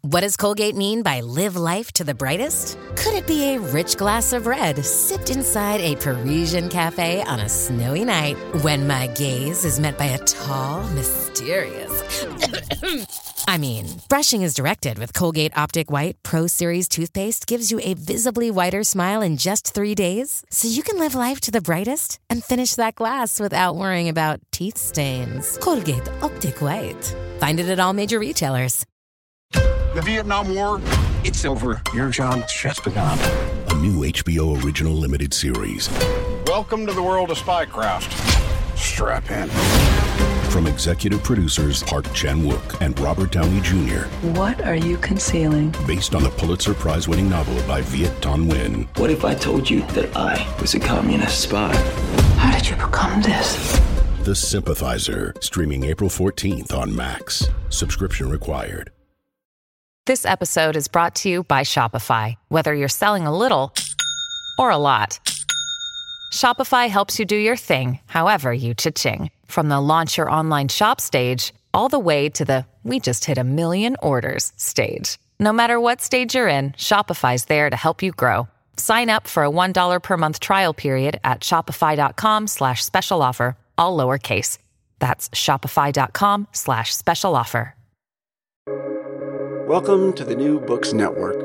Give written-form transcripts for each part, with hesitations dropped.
What does Colgate mean by live life to the brightest? Could it be a rich glass of red sipped inside a Parisian cafe on a snowy night when my gaze is met by a tall, mysterious... I mean, brushing is directed with Colgate Optic White Pro Series toothpaste gives you a visibly whiter smile in just 3 days, so you can live life to the brightest and finish that glass without worrying about teeth stains. Colgate Optic White. Find it at all major retailers. The Vietnam War, it's over. Your job's just begun. A new HBO original limited series. Welcome to the world of spycraft. Strap in. From executive producers Park Chan-wook and Robert Downey Jr. What are you concealing? Based on the Pulitzer Prize-winning novel by Viet Thanh Nguyen. What if I told you that I was a communist spy? How did you become this? The Sympathizer, streaming April 14th on Max. Subscription required. This episode is brought to you by Shopify. Whether you're selling a little or a lot, Shopify helps you do your thing, however you cha-ching. From the launch your online shop stage, all the way to the we just hit 1 million orders stage. No matter what stage you're in, Shopify's there to help you grow. Sign up for a $1 per month trial period at shopify.com/special offer, all lowercase. That's shopify.com/special offer. Welcome to the New Books Network.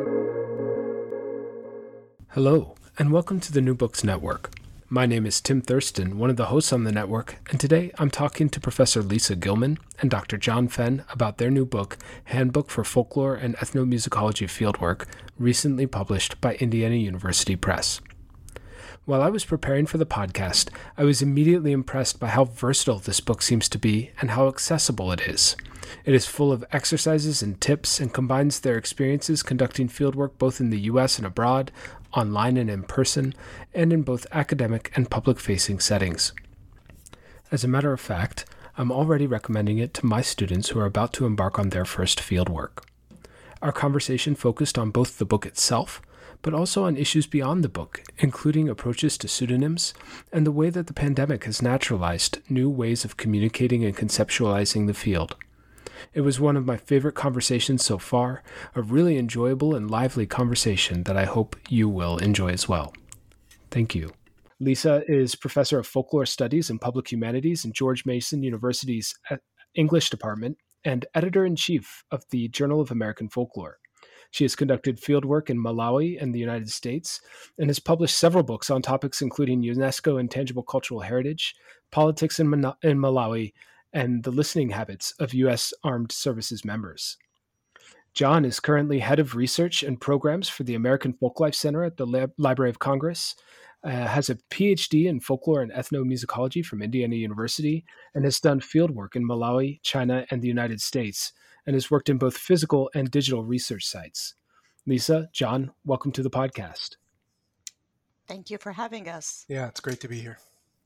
Hello, and welcome to the New Books Network. My name is Tim Thurston, one of the hosts on the network, and today I'm talking to Professor Lisa Gilman and Dr. John Fenn about their new book, Handbook for Folklore and Ethnomusicology Fieldwork, recently published by Indiana University Press. While I was preparing for the podcast, I was immediately impressed by how versatile this book seems to be and how accessible it is. It is full of exercises and tips and combines their experiences conducting fieldwork both in the U.S. and abroad, online and in person, and in both academic and public-facing settings. As a matter of fact, I'm already recommending it to my students who are about to embark on their first fieldwork. Our conversation focused on both the book itself, but also on issues beyond the book, including approaches to pseudonyms and the way that the pandemic has naturalized new ways of communicating and conceptualizing the field. It was one of my favorite conversations so far, a really enjoyable and lively conversation that I hope you will enjoy as well. Thank you. Lisa is Professor of Folklore Studies and Public Humanities in George Mason University's English Department and Editor-in-Chief of the Journal of American Folklore. She has conducted fieldwork in Malawi and the United States and has published several books on topics including UNESCO Intangible Cultural Heritage, politics in Malawi, and the listening habits of U.S. Armed Services members. John is currently head of research and programs for the American Folklife Center at the Library of Congress, has a PhD in folklore and ethnomusicology from Indiana University, and has done fieldwork in Malawi, China, and the United States, and has worked in both physical and digital research sites. Lisa, John, welcome to the podcast. Thank you for having us. Yeah, it's great to be here.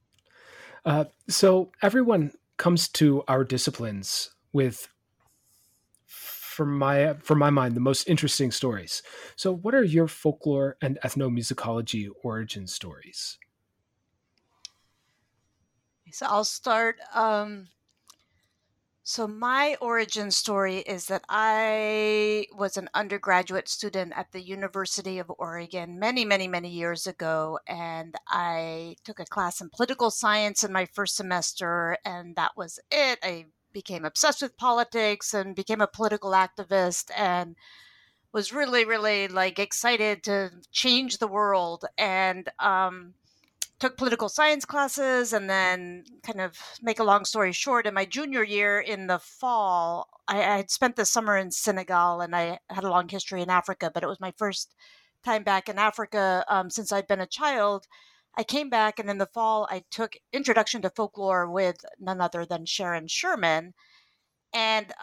So everyone comes to our disciplines with, from my mind, the most interesting stories. So what are your folklore and ethnomusicology origin stories? So I'll start. So my origin story is that I was an undergraduate student at the University of Oregon many, many, many years ago, and I took a class in political science in my first semester, and that was it. I became obsessed with politics and became a political activist and was really, really excited to change the world, and took political science classes, and then kind of make a long story short, in my junior year in the fall, I had spent the summer in Senegal, and I had a long history in Africa, but it was my first time back in Africa since I'd been a child. I came back, and in the fall, I took Introduction to Folklore with none other than Sharon Sherman, and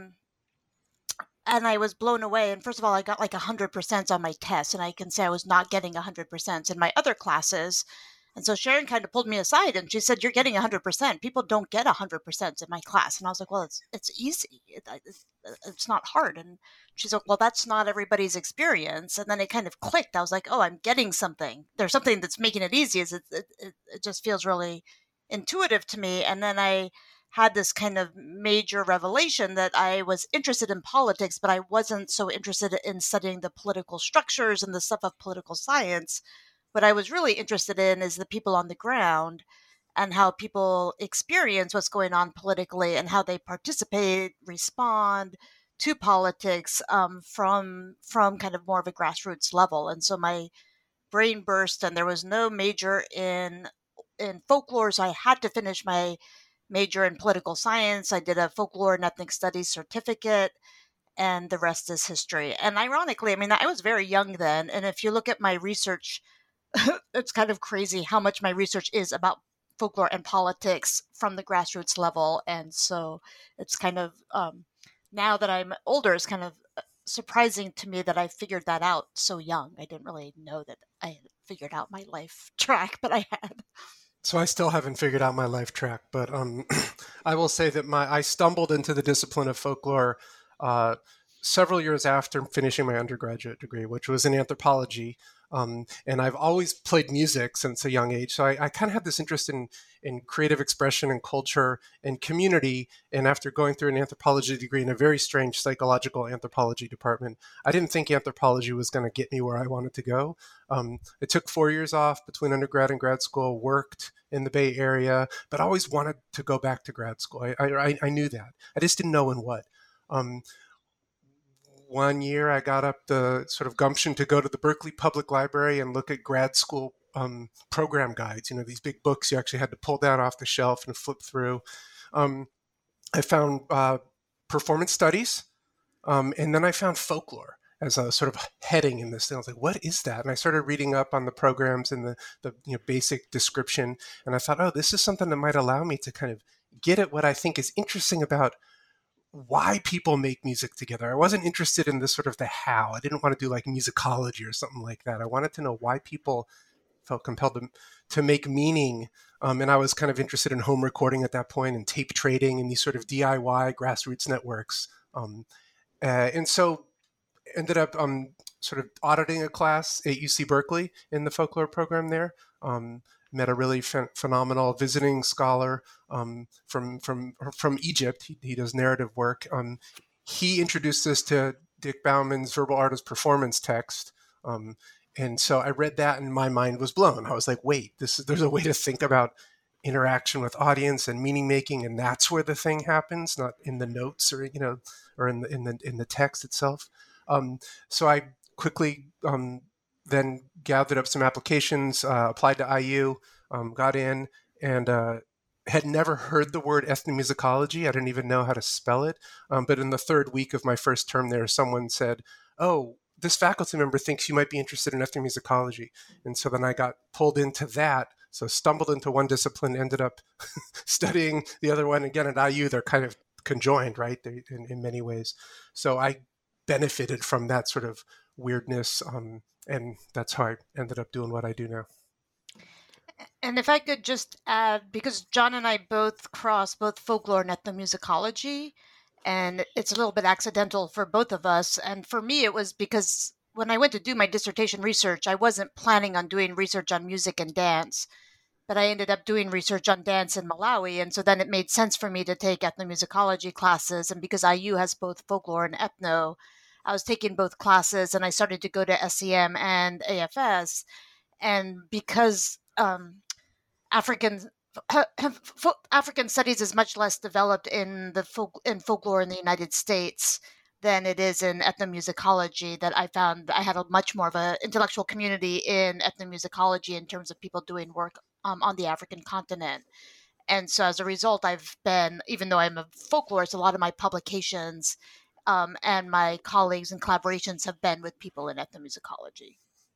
I was blown away. And first of all, I got 100% on my test, and I can say I was not getting 100% in my other classes. And so Sharon kind of pulled me aside and she said, "You're getting 100%. People don't get 100% in my class." And I was like, "Well, it's easy. It's not hard." And she's like, "Well, that's not everybody's experience." And then it kind of clicked. I was like, "Oh, I'm getting something. There's something that's making it easy." It just feels really intuitive to me. And then I had this kind of major revelation that I was interested in politics, but I wasn't so interested in studying the political structures and the stuff of political science. What I was really interested in is the people on the ground and how people experience what's going on politically and how they participate, respond to politics from kind of more of a grassroots level. And so my brain burst, and there was no major in folklore, so I had to finish my major in political science. I did a folklore and ethnic studies certificate, and the rest is history. And ironically, I mean, I was very young then, and if you look at my research, it's kind of crazy how much my research is about folklore and politics from the grassroots level. And so it's kind of, now that I'm older, it's kind of surprising to me that I figured that out so young. I didn't really know that I had figured out my life track, but I had. So I still haven't figured out my life track, but I will say that I stumbled into the discipline of folklore several years after finishing my undergraduate degree, which was in anthropology. And I've always played music since a young age. So I kind of had this interest in creative expression and culture and community. And after going through an anthropology degree in a very strange psychological anthropology department, I didn't think anthropology was going to get me where I wanted to go. It took 4 years off between undergrad and grad school, worked in the Bay Area, but always wanted to go back to grad school. I knew that. I just didn't know in what. One year I got up the sort of gumption to go to the Berkeley Public Library and look at grad school program guides, these big books you actually had to pull down off the shelf and flip through. I found performance studies, and then I found folklore as a sort of heading in this thing. I was like, what is that? And I started reading up on the programs and the basic description. And I thought, oh, this is something that might allow me to kind of get at what I think is interesting about why people make music together. I wasn't interested in the sort of the how. I didn't want to do like musicology or something like that. I wanted to know why people felt compelled to make meaning. And I was kind of interested in home recording at that point and tape trading and these sort of DIY grassroots networks. And so ended up sort of auditing a class at UC Berkeley in the folklore program there. Met a really phenomenal visiting scholar from Egypt. He does narrative work. He introduced us to Dick Bauman's Verbal Art as Performance text. And so I read that and my mind was blown. I was like, wait, there's a way to think about interaction with audience and meaning making, and that's where the thing happens, not in the notes or in the text itself. So I quickly then gathered up some applications, applied to IU, got in, and had never heard the word ethnomusicology. I didn't even know how to spell it. But in the third week of my first term there, someone said, oh, this faculty member thinks you might be interested in ethnomusicology. And so then I got pulled into that. So stumbled into one discipline, ended up studying the other one. Again, at IU, they're kind of conjoined, right, in many ways. So I benefited from that sort of weirdness, and that's how I ended up doing what I do now. And if I could just add, because John and I both cross both folklore and ethnomusicology, and it's a little bit accidental for both of us. And for me, it was because when I went to do my dissertation research, I wasn't planning on doing research on music and dance, but I ended up doing research on dance in Malawi. And so then it made sense for me to take ethnomusicology classes. And because IU has both folklore and ethno, I was taking both classes, and I started to go to SEM and AFS. And because African studies is much less developed in folklore in the United States than it is in ethnomusicology, that I found I had a much more of an intellectual community in ethnomusicology in terms of people doing work on the African continent. And so as a result, I've been, even though I'm a folklorist, a lot of my publications and my colleagues and collaborations have been with people in ethnomusicology.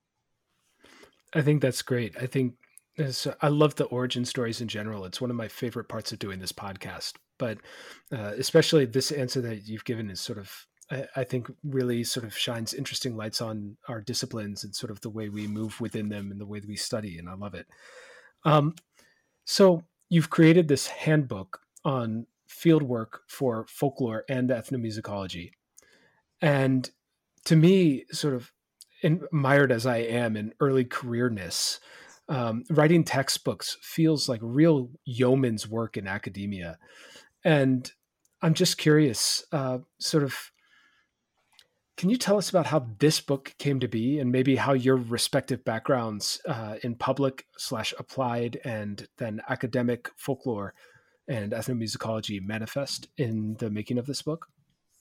I think that's great. I love the origin stories in general. It's one of my favorite parts of doing this podcast, but especially this answer that you've given is sort of, I think really sort of shines interesting lights on our disciplines and sort of the way we move within them and the way that we study. And I love it. So you've created this handbook on fieldwork for folklore and ethnomusicology. And to me, sort of mired as I am in early careerness, writing textbooks feels like real yeoman's work in academia. And I'm just curious, can you tell us about how this book came to be and maybe how your respective backgrounds in public/applied and then academic folklore and ethnomusicology manifest in the making of this book?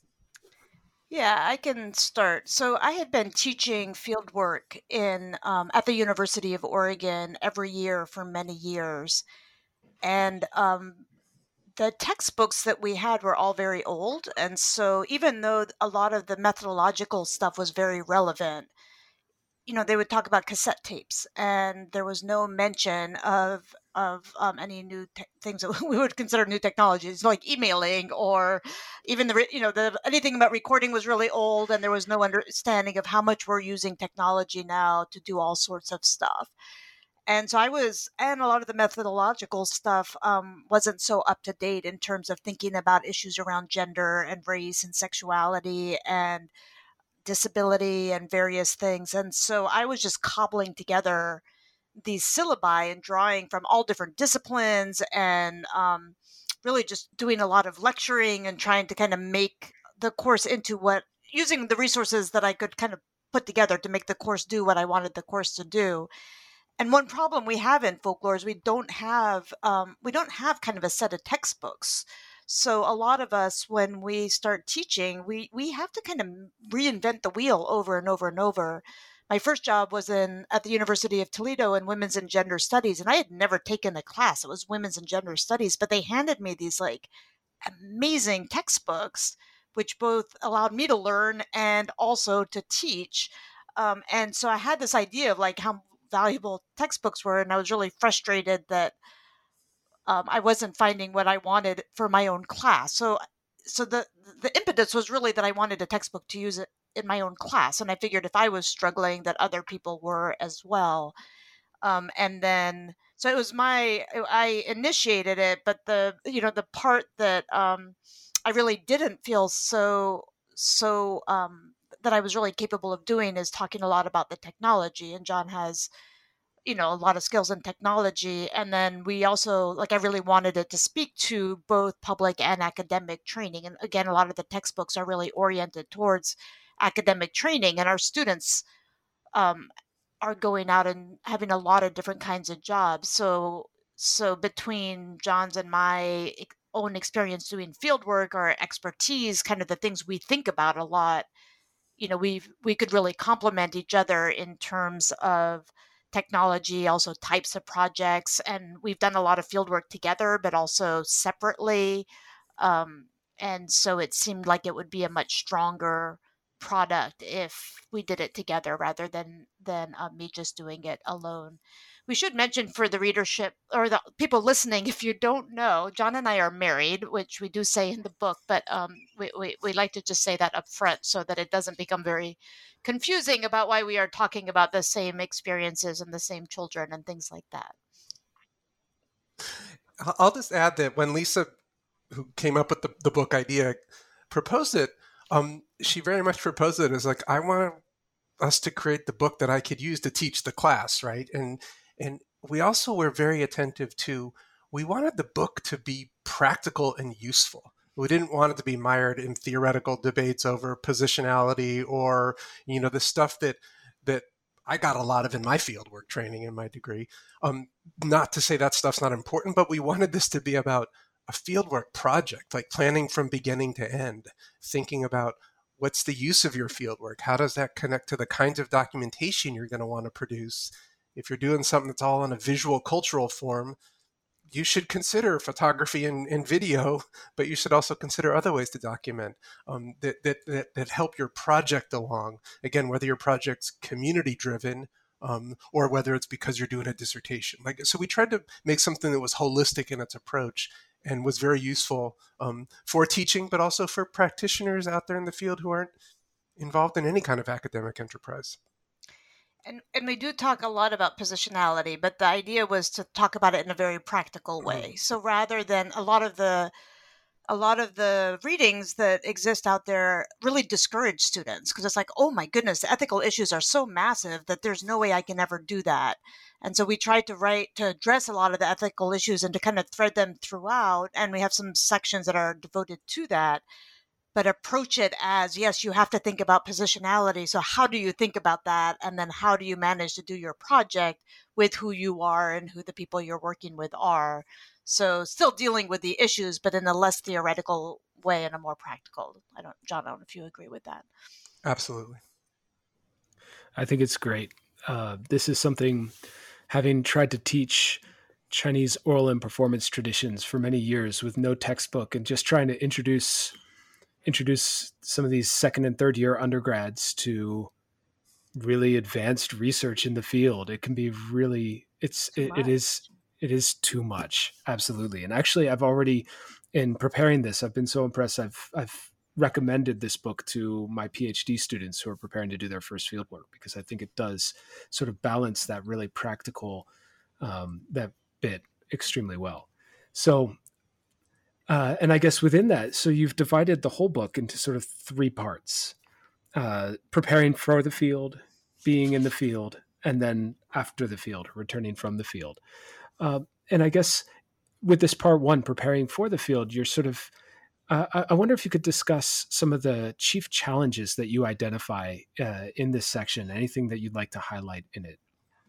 Yeah, I can start. So I had been teaching field work in at the University of Oregon every year for many years, and the textbooks that we had were all very old. And so even though a lot of the methodological stuff was very relevant, they would talk about cassette tapes, and there was no mention of any new things that we would consider new technologies, like emailing, or even the anything about recording was really old, and there was no understanding of how much we're using technology now to do all sorts of stuff. And so and a lot of the methodological stuff wasn't so up to date in terms of thinking about issues around gender and race and sexuality and disability and various things. And so I was just cobbling together these syllabi and drawing from all different disciplines, and really just doing a lot of lecturing and trying to kind of make the course using the resources that I could kind of put together to make the course do what I wanted the course to do. And one problem we have in folklore is we don't have kind of a set of textbooks. So a lot of us, when we start teaching, we have to kind of reinvent the wheel over and over and over. My first job was at the University of Toledo in Women's and Gender Studies, and I had never taken a class. It was Women's and Gender Studies, but they handed me these like amazing textbooks, which both allowed me to learn and also to teach. And so I had this idea of like how valuable textbooks were, and I was really frustrated that I wasn't finding what I wanted for my own class. So the impetus was really that I wanted a textbook to use it in my own class, and I figured if I was struggling, that other people were as well. And then so I initiated it, but the part that I really didn't feel so that I was really capable of doing is talking a lot about the technology, and John has a lot of skills in technology. And then we also, I really wanted it to speak to both public and academic training. And again, a lot of the textbooks are really oriented towards academic training, and our students are going out and having a lot of different kinds of jobs. So between John's and my own experience doing field work, or expertise, kind of the things we think about a lot, we could really complement each other in terms of technology, also types of projects. And we've done a lot of field work together, but also separately. And so it seemed like it would be a much stronger product if we did it together rather than me just doing it alone. We should mention for the readership or the people listening, if you don't know, John and I are married, which we do say in the book, but we like to just say that up front so that it doesn't become very confusing about why we are talking about the same experiences and the same children and things like that. I'll just add that when Lisa, who came up with the book idea, proposed it, she very much proposed it as like, I want us to create the book that I could use to teach the class, right? And we also were very attentive to, we wanted the book to be practical and useful. We didn't want it to be mired in theoretical debates over positionality or, the stuff that I got a lot of in my fieldwork training in my degree. Not to say that stuff's not important, but we wanted this to be about a fieldwork project, like planning from beginning to end, thinking about what's the use of your fieldwork? How does that connect to the kinds of documentation you're going to want to produce? If you're doing something that's all in a visual cultural form, you should consider photography and video, but you should also consider other ways to document that help your project along. Again, whether your project's community driven or whether it's because you're doing a dissertation. So we tried to make something that was holistic in its approach and was very useful for teaching, but also for practitioners out there in the field who aren't involved in any kind of academic enterprise. And we do talk a lot about positionality, but the idea was to talk about it in a very practical way. So rather than a lot of the a lot of the readings that exist out there really discourage students because it's like, oh my goodness, the ethical issues are so massive that there's no way I can ever do that. And so we tried to write to address a lot of the ethical issues and to kind of thread them throughout. And we have some sections that are devoted to that, but approach it as, yes, you have to think about positionality. So how do you think about that? And then how do you manage to do your project with who you are and who the people you're working with are? So still dealing with the issues, but in a less theoretical way and a more practical. John, I don't know if you agree with that. Absolutely. I think it's great. This is something, having tried to teach Chinese oral and performance traditions for many years with no textbook and just trying to introduce some of these second and third year undergrads to really advanced research in the field. It can be really, it is too much. Absolutely. And actually I've already, in preparing this, I've been so impressed. I've recommended this book to my PhD students who are preparing to do their first field work, because I think it does sort of balance that really practical, that bit extremely well. So, and I guess within that, so you've divided the whole book into sort of 3 parts, preparing for the field, being in the field, and then after the field, returning from the field. And I guess with this part 1, preparing for the field, you're sort of, I wonder if you could discuss some of the chief challenges that you identify in this section, anything that you'd like to highlight in it.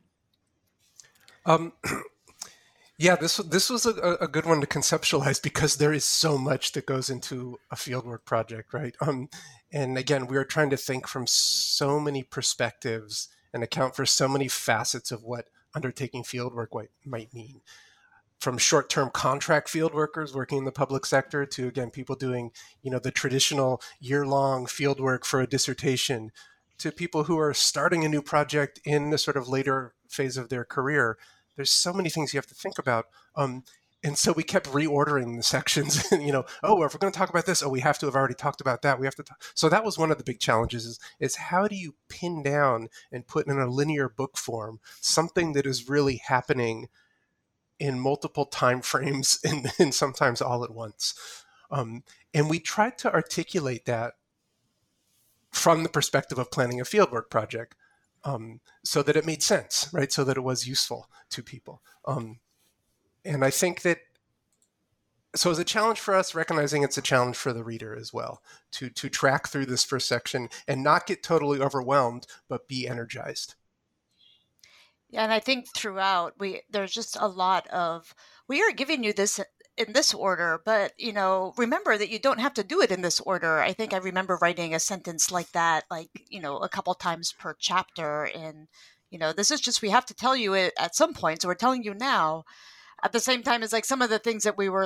Yeah, this was a good one to conceptualize because there is so much that goes into a fieldwork project, right? And again, we are trying to think from so many perspectives and account for so many facets of what undertaking fieldwork might mean. From short-term contract field workers working in the public sector to, again, people doing, the traditional year-long field work for a dissertation, to people who are starting a new project in the sort of later phase of their career. There's so many things you have to think about. And so we kept reordering the sections, if we're going to talk about this, we have to have already talked about that. We have to talk. So that was one of the big challenges is how do you pin down and put in a linear book form something that is really happening in multiple time frames and sometimes all at once. And we tried to articulate that from the perspective of planning a fieldwork project, so that it made sense, right? So that it was useful to people. And I think that, so it's a challenge for us, recognizing it's a challenge for the reader as well, to track through this first section and not get totally overwhelmed, but be energized. Yeah, and I think throughout, there's just a lot of, we are giving you this in this order, but, remember that you don't have to do it in this order. I think I remember writing a sentence like that, a couple times per chapter. And, this is just, we have to tell you it at some point. So we're telling you now. At the same time, it's like some of the things that we were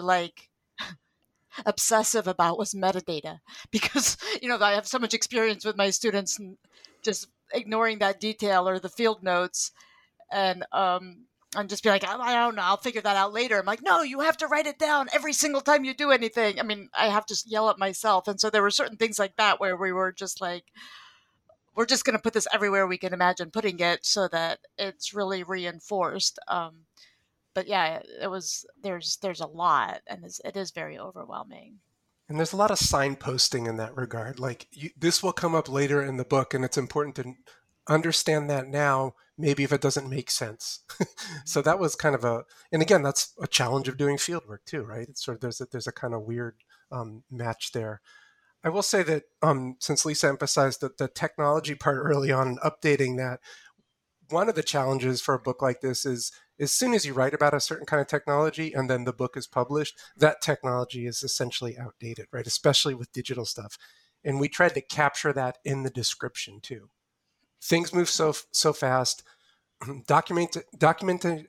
obsessive about was metadata, because, I have so much experience with my students and just ignoring that detail or the field notes. And I'm just be like, I don't know, I'll figure that out later. I'm like, no, you have to write it down every single time you do anything. I mean, I have to yell at myself. And so there were certain things like that where we were just like, we're just going to put this everywhere we can imagine putting it so that it's really reinforced. But yeah, there's a lot, and it is very overwhelming. And there's a lot of signposting in that regard. This will come up later in the book, and it's important to understand that now, maybe if it doesn't make sense. So that was kind of and again, that's a challenge of doing fieldwork too, right? It's sort of, there's a kind of weird match there. I will say that since Lisa emphasized the technology part early on and updating that, one of the challenges for a book like this is as soon as you write about a certain kind of technology and then the book is published, that technology is essentially outdated, right? Especially with digital stuff. And we tried to capture that in the description too. Things move so fast. Documentation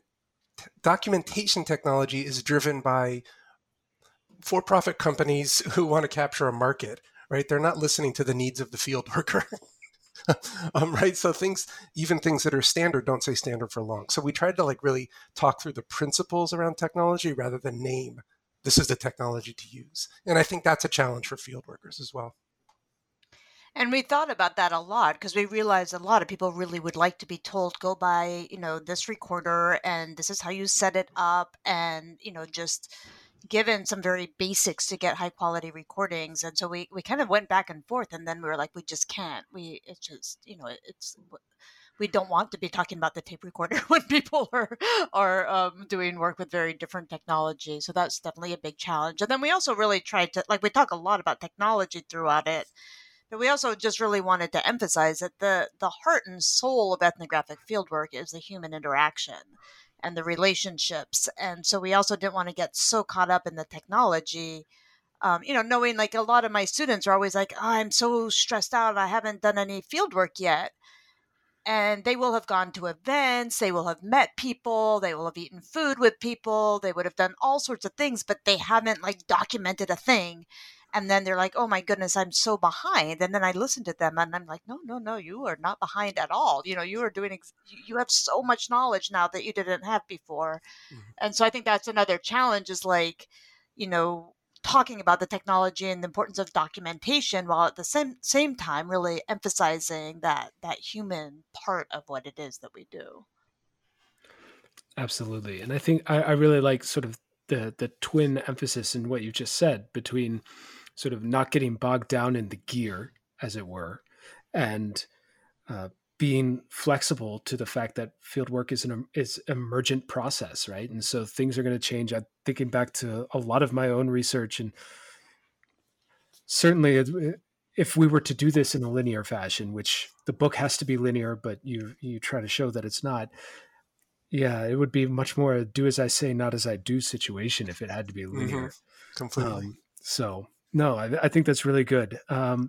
technology is driven by for-profit companies who want to capture a market, right? They're not listening to the needs of the field worker. Right. So even things that are standard don't say standard for long. So we tried to really talk through the principles around technology rather than name, this is the technology to use. And I think that's a challenge for field workers as well. And we thought about that a lot because we realized a lot of people really would like to be told, go buy, this recorder and this is how you set it up. And, just, given some very basics to get high quality recordings. And so we kind of went back and forth, and then we were like, we just can't. It's just, we don't want to be talking about the tape recorder when people are doing work with very different technology. So that's definitely a big challenge. And then we also really tried to, we talk a lot about technology throughout it, but we also just really wanted to emphasize that the heart and soul of ethnographic fieldwork is the human interaction and the relationships. And so we also didn't want to get so caught up in the technology, knowing like a lot of my students are always like, oh, I'm so stressed out, I haven't done any fieldwork yet. And they will have gone to events, they will have met people, they will have eaten food with people, they would have done all sorts of things, but they haven't like documented a thing. And then they're like, oh my goodness, I'm so behind. And then I listen to them and I'm like, no, you are not behind at all. You are doing, you have so much knowledge now that you didn't have before. Mm-hmm. And so I think that's another challenge is like, talking about the technology and the importance of documentation while at the same time really emphasizing that human part of what it is that we do. Absolutely. And I think I really like sort of the twin emphasis in what you just said between sort of not getting bogged down in the gear, as it were, and being flexible to the fact that fieldwork is an emergent process, right? And so things are going to change. I'm thinking back to a lot of my own research, and certainly if we were to do this in a linear fashion, which the book has to be linear, but you try to show that it's not. Yeah, it would be much more a do as I say, not as I do situation if it had to be linear. Mm-hmm. Completely. So no, I think that's really good.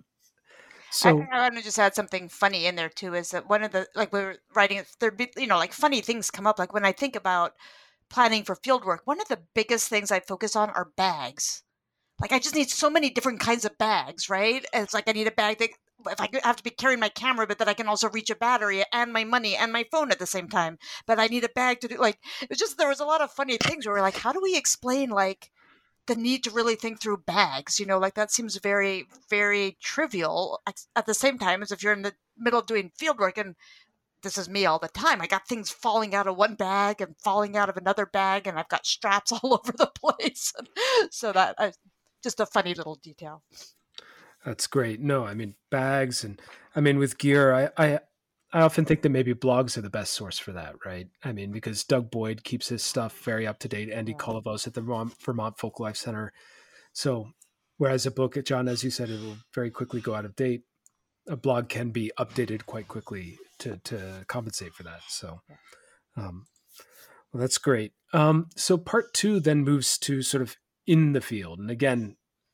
So I want to just add something funny in there too, is that one of the, like we were writing, there'd be, like funny things come up. Like when I think about planning for fieldwork, one of the biggest things I focus on are bags. Like I just need so many different kinds of bags, right? And it's like I need a bag that, if I have to be carrying my camera, but that I can also reach a battery and my money and my phone at the same time. But I need a bag to do, like, it's just, there was a lot of funny things where we're like, how do we explain like the need to really think through bags, like that seems very, very trivial at the same time as if you're in the middle of doing fieldwork. And this is me all the time. I got things falling out of one bag and falling out of another bag, and I've got straps all over the place. So that just a funny little detail. That's great. No, I mean, bags and with gear, I often think that maybe blogs are the best source for that, right? I mean, because Doug Boyd keeps his stuff very up to date. Andy Kolovos at the Vermont Folklife Center. So whereas a book, John, as you said, it will very quickly go out of date. A blog can be updated quite quickly to compensate for that. So, well, that's great. So part 2 then moves to sort of in the field. And again,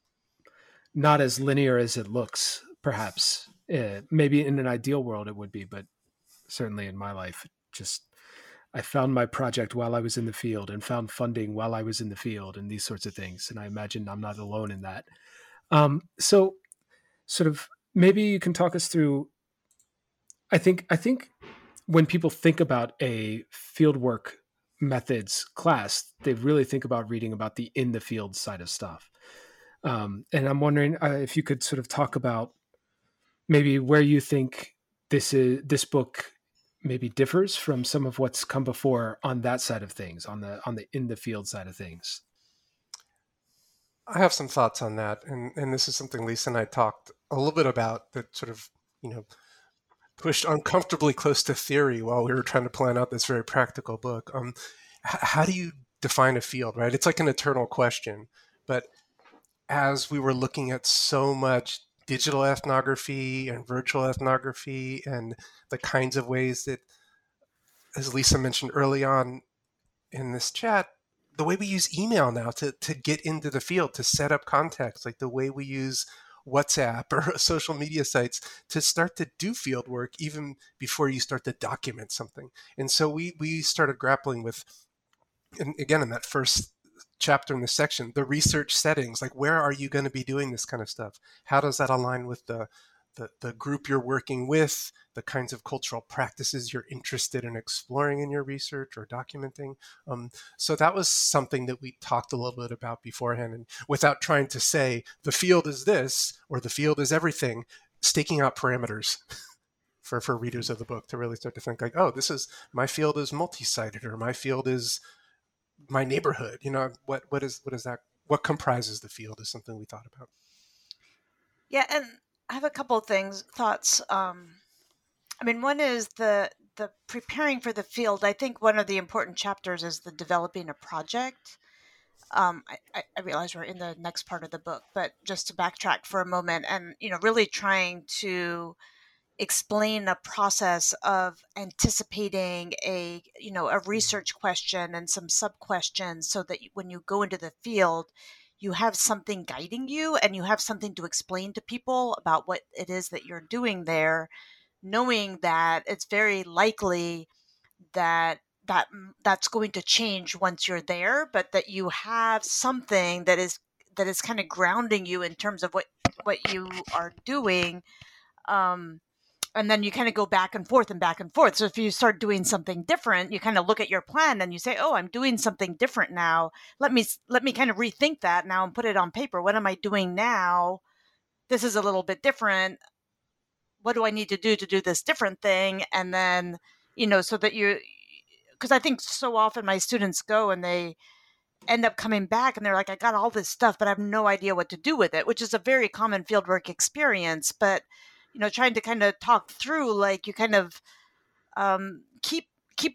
not as linear as it looks, perhaps. Maybe in an ideal world it would be, but certainly in my life, I found my project while I was in the field and found funding while I was in the field and these sorts of things. And I imagine I'm not alone in that. So sort of maybe you can talk us through, I think when people think about a fieldwork methods class, they really think about reading about the in the field side of stuff. And I'm wondering if you could sort of talk about maybe where you think this book maybe differs from some of what's come before on that side of things, on the in the field side of things. I have some thoughts on that, and this is something Lisa and I talked a little bit about, that sort of pushed uncomfortably close to theory while we were trying to plan out this very practical book. How do you define a field, right? It's like an eternal question, but as we were looking at so much digital ethnography and virtual ethnography and the kinds of ways that, as Lisa mentioned early on in this chat, the way we use email now to get into the field, to set up contacts, like the way we use WhatsApp or social media sites to start to do field work even before you start to document something. And so we started grappling with, and again, in that first chapter in this section, the research settings, like where are you going to be doing this kind of stuff? How does that align with the group you're working with, the kinds of cultural practices you're interested in exploring in your research or documenting? So that was something that we talked a little bit about beforehand, and without trying to say the field is this or the field is everything, staking out parameters for readers of the book to really start to think like, oh, this is, my field is multi-sited, or my field is my neighborhood? What is that? What comprises the field is something we thought about. Yeah, and I have a couple of thoughts. One is the preparing for the field. I think one of the important chapters is the developing a project. I realize we're in the next part of the book, but just to backtrack for a moment and, really trying to explain a process of anticipating a research question and some sub questions so that when you go into the field, you have something guiding you and you have something to explain to people about what it is that you're doing there, knowing that it's very likely that's going to change once you're there, but that you have something that is kind of grounding you in terms of what you are doing. And then you kind of go back and forth and back and forth. So if you start doing something different, you kind of look at your plan and you say, oh, I'm doing something different now. Let me kind of rethink that now and put it on paper. What am I doing now? This is a little bit different. What do I need to do this different thing? And then, so that because I think so often my students go and they end up coming back and they're like, I got all this stuff, but I have no idea what to do with it, which is a very common fieldwork experience. But trying to kind of talk through, like you kind of keep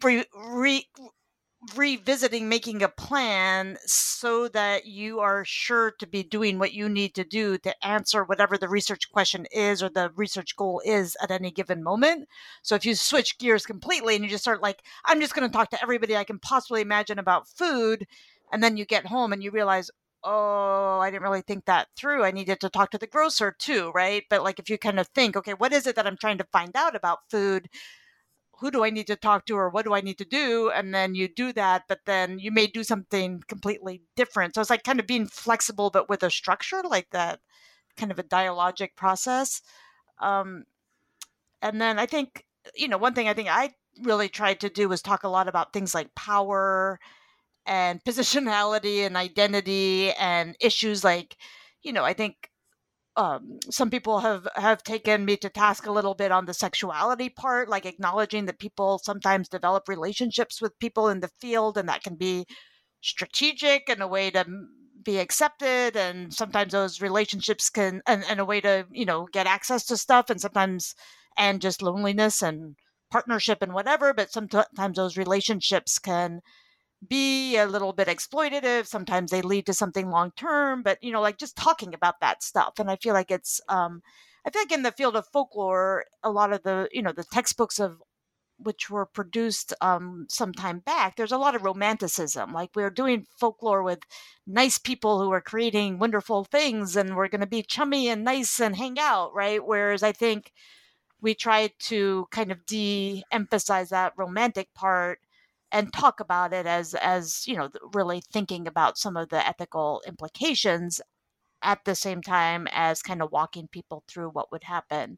revisiting, making a plan so that you are sure to be doing what you need to do to answer whatever the research question is or the research goal is at any given moment. So if you switch gears completely and you just start like, I'm just going to talk to everybody I can possibly imagine about food, and then you get home and you realize, oh, I didn't really think that through. I needed to talk to the grocer too, right? But like if you kind of think, okay, what is it that I'm trying to find out about food? Who do I need to talk to or what do I need to do? And then you do that, but then you may do something completely different. So it's like kind of being flexible, but with a structure, like that kind of a dialogic process. And then I think, one thing I think I really tried to do was talk a lot about things like power and positionality and identity and issues like, I think some people have taken me to task a little bit on the sexuality part, like acknowledging that people sometimes develop relationships with people in the field, and that can be strategic and a way to be accepted. And sometimes those relationships can, and a way to, get access to stuff, and sometimes, and just loneliness and partnership and whatever. But sometimes those relationships can be a little bit exploitative. Sometimes they lead to something long term, but like just talking about that stuff. And I feel like it's I feel like in the field of folklore, a lot of the the textbooks of which were produced some time back, there's a lot of romanticism. Like we're doing folklore with nice people who are creating wonderful things, and we're going to be chummy and nice and hang out, right? Whereas I think we tried to kind of de-emphasize that romantic part and talk about it as really thinking about some of the ethical implications at the same time as kind of walking people through what would happen.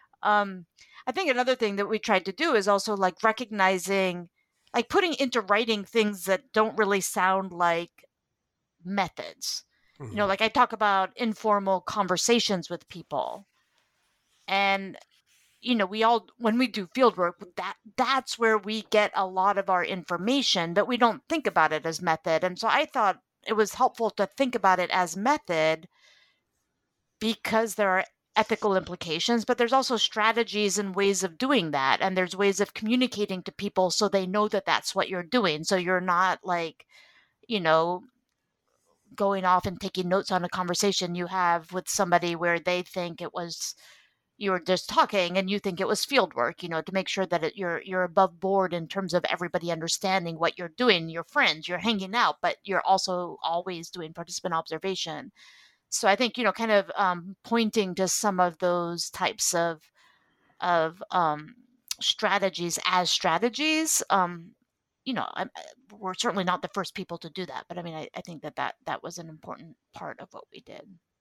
I think another thing that we tried to do is also like recognizing, like putting into writing things that don't really sound like methods. Mm-hmm. Like I talk about informal conversations with people, and we all, when we do field work, that's where we get a lot of our information, but we don't think about it as method. And so I thought it was helpful to think about it as method because there are ethical implications, but there's also strategies and ways of doing that. And there's ways of communicating to people so they know that that's what you're doing. So you're not like, going off and taking notes on a conversation you have with somebody where they think it was, you were just talking and you think it was field work, to make sure that you're above board in terms of everybody understanding what you're doing. You're friends, you're hanging out, but you're also always doing participant observation. So I think, kind of pointing to some of those types of strategies as strategies. We're certainly not the first people to do that, but I mean, I think that was an important part of what we did.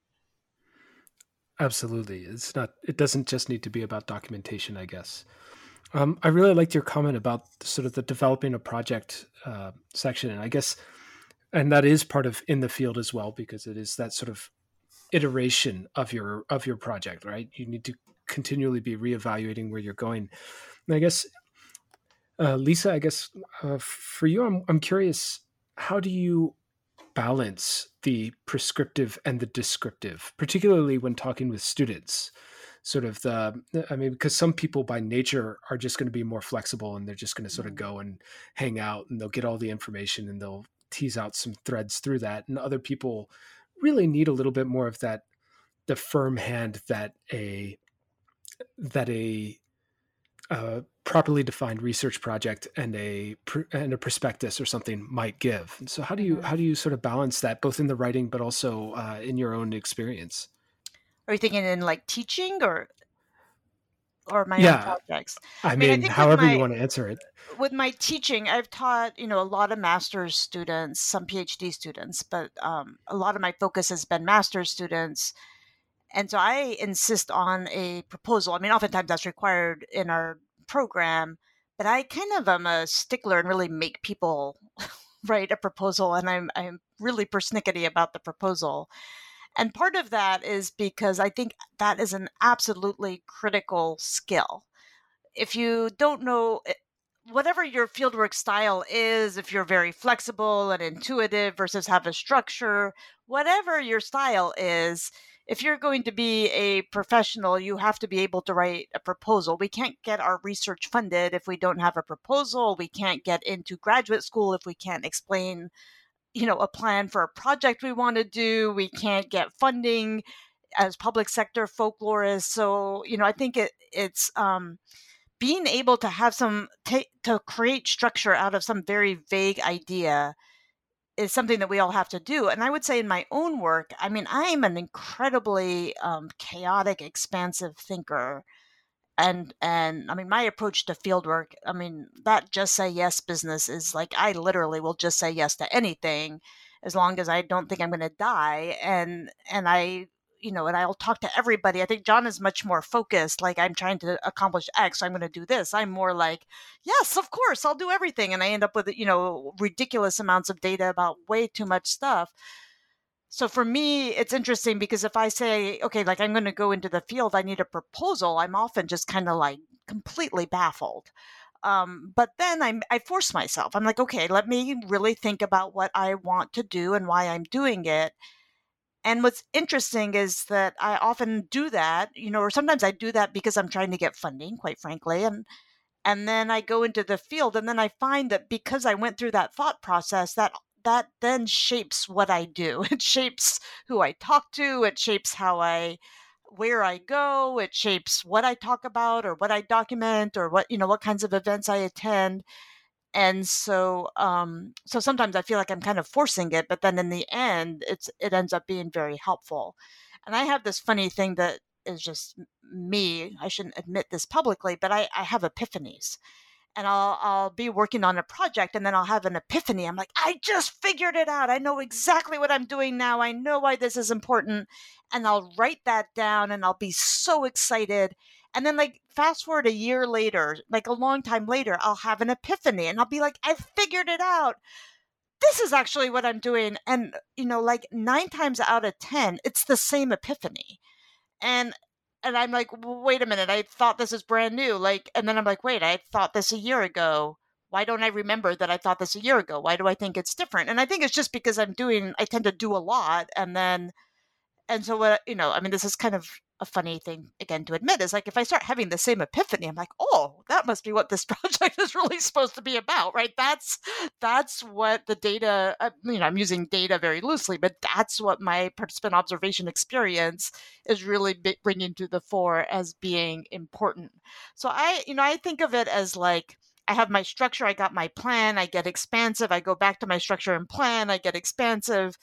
Absolutely. It doesn't just need to be about documentation, I guess. I really liked your comment about sort of the developing a project section. And I guess, and that is part of in the field as well, because it is that sort of iteration of your project, right? You need to continually be reevaluating where you're going. And I guess, Lisa, for you, I'm curious, how do you balance the prescriptive and the descriptive, particularly when talking with students? Because some people by nature are just going to be more flexible and they're just going to sort of go and hang out and they'll get all the information and they'll tease out some threads through that. And other people really need a little bit more of that, the firm hand that a properly defined research project and a prospectus or something might give. And so how do you sort of balance that both in the writing, but also in your own experience? Are you thinking in like teaching or my own projects? I mean however you want to answer it. With my teaching, I've taught, a lot of master's students, some PhD students, but a lot of my focus has been master's students. And so I insist on a proposal. I mean, oftentimes that's required in our program, but I kind of am a stickler and really make people write a proposal. And I'm really persnickety about the proposal. And part of that is because I think that is an absolutely critical skill. If you don't know, whatever your fieldwork style is, if you're very flexible and intuitive versus have a structure, whatever your style is, if you're going to be a professional, you have to be able to write a proposal. We can't get our research funded if we don't have a proposal. We can't get into graduate school if we can't explain a plan for a project we want to do. We can't get funding as public sector folklorists. So, I think it's being able to have to create structure out of some very vague idea is something that we all have to do. And I would say in my own work, I mean, I am an incredibly chaotic, expansive thinker. And I mean, my approach to fieldwork, I mean, that just say yes business is like, I literally will just say yes to anything as long as I don't think I'm going to die. And I, and I'll talk to everybody. I think John is much more focused. Like, I'm trying to accomplish X, so I'm going to do this. I'm more like, yes, of course, I'll do everything. And I end up with, ridiculous amounts of data about way too much stuff. So for me, it's interesting because if I say, okay, like I'm going to go into the field, I need a proposal, I'm often just kind of like completely baffled. But then I force myself. I'm like, okay, let me really think about what I want to do and why I'm doing it. And what's interesting is that I often do that, or sometimes I do that because I'm trying to get funding, quite frankly. And then I go into the field and then I find that because I went through that thought process, that then shapes what I do. It shapes who I talk to. It shapes where I go. It shapes what I talk about or what I document or what kinds of events I attend. And so sometimes I feel like I'm kind of forcing it, but then in the end, it ends up being very helpful. And I have this funny thing that is just me. I shouldn't admit this publicly, but I have epiphanies. And I'll be working on a project and then I'll have an epiphany. I'm like, I just figured it out. I know exactly what I'm doing now. I know why this is important. And I'll write that down and I'll be so excited. And then like fast forward a year later, like a long time later, I'll have an epiphany and I'll be like, I figured it out. This is actually what I'm doing. And, like 9 times out of 10, it's the same epiphany. And I'm like, well, wait a minute, I thought this is brand new. And then I'm like, wait, I thought this a year ago. Why don't I remember that I thought this a year ago? Why do I think it's different? And I think it's just because I tend to do a lot. And so what, this is kind of a funny thing, again, to admit, is like, if I start having the same epiphany, I'm like, oh, that must be what this project is really supposed to be about, right? That's what the data, I'm using data very loosely, but that's what my participant observation experience is really bringing to the fore as being important. So I think of it as like, I have my structure, I got my plan, I get expansive, I go back to my structure and plan, I get expansive.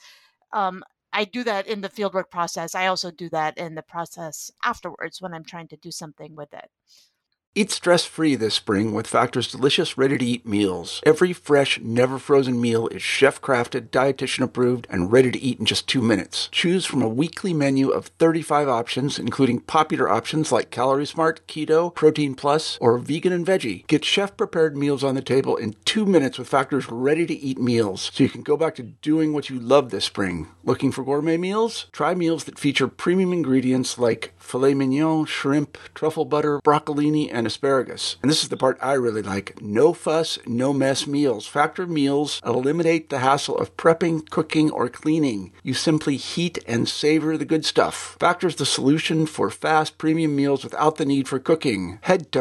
I do that in the fieldwork process. I also do that in the process afterwards when I'm trying to do something with it. Eat stress-free this spring with Factor's delicious ready-to-eat meals. Every fresh, never-frozen meal is chef-crafted, dietitian-approved, and ready to eat in just 2 minutes. Choose from a weekly menu of 35 options, including popular options like Calorie Smart, Keto, Protein Plus, or Vegan and Veggie. Get chef-prepared meals on the table in 2 minutes with Factor's ready-to-eat meals, so you can go back to doing what you love this spring. Looking for gourmet meals? Try meals that feature premium ingredients like filet mignon, shrimp, truffle butter, broccolini, and asparagus. And this is the part I really like. No fuss, no mess meals. Factor meals eliminate the hassle of prepping, cooking, or cleaning. You simply heat and savor the good stuff. Factor's the solution for fast premium meals without the need for cooking. Head to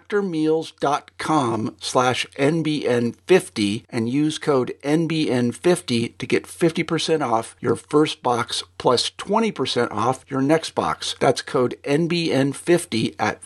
factormeals.com/NBN50 and use code NBN50 to get 50% off your first box plus 20% off your next box. That's code NBN50 at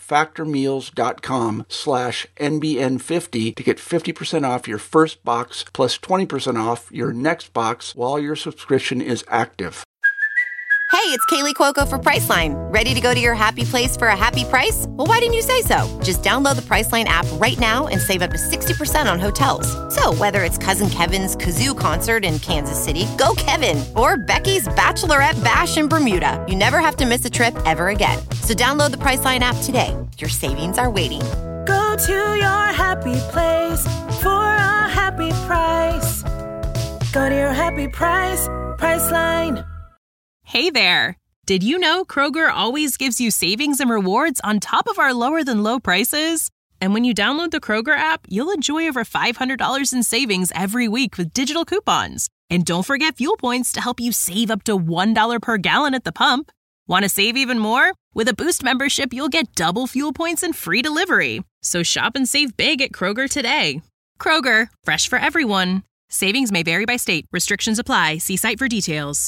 factormeals.com/NBN50 to get 50% off your first box plus 20% off your next box while your subscription is active. Hey, it's Kaylee Cuoco for Priceline. Ready to go to your happy place for a happy price? Well, why didn't you say so? Just download the Priceline app right now and save up to 60% on hotels. So whether it's Cousin Kevin's Kazoo Concert in Kansas City, go Kevin, or Becky's Bachelorette Bash in Bermuda, you never have to miss a trip ever again. So download the Priceline app today. Your savings are waiting. Go to your happy place for a happy price. Go to your happy price, Priceline. Hey there! Did you know Kroger always gives you savings and rewards on top of our lower-than-low prices? And when you download the Kroger app, you'll enjoy over $500 in savings every week with digital coupons. And don't forget fuel points to help you save up to $1 per gallon at the pump. Want to save even more? With a Boost membership, you'll get double fuel points and free delivery. So shop and save big at Kroger today. Kroger, fresh for everyone. Savings may vary by state. Restrictions apply. See site for details.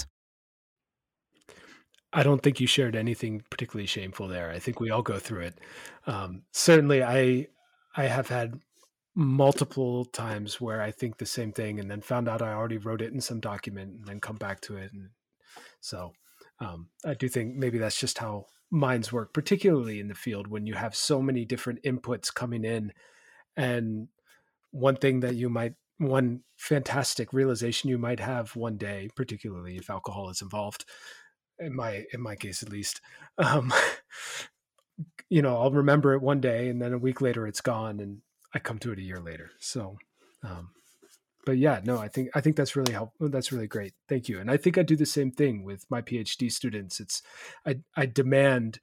I don't think you shared anything particularly shameful there. I think we all go through it. Certainly, I have had multiple times where I think the same thing and then found out I already wrote it in some document and then come back to it. And so I do think maybe that's just how minds work, particularly in the field when you have so many different inputs coming in. And one fantastic realization you might have one day, particularly if alcohol is involved, in my case at least, I'll remember it one day and then a week later it's gone and I come to it a year later. So, but yeah, no, I think that's really helpful. That's really great. Thank you. And I think I do the same thing with my PhD students. I demand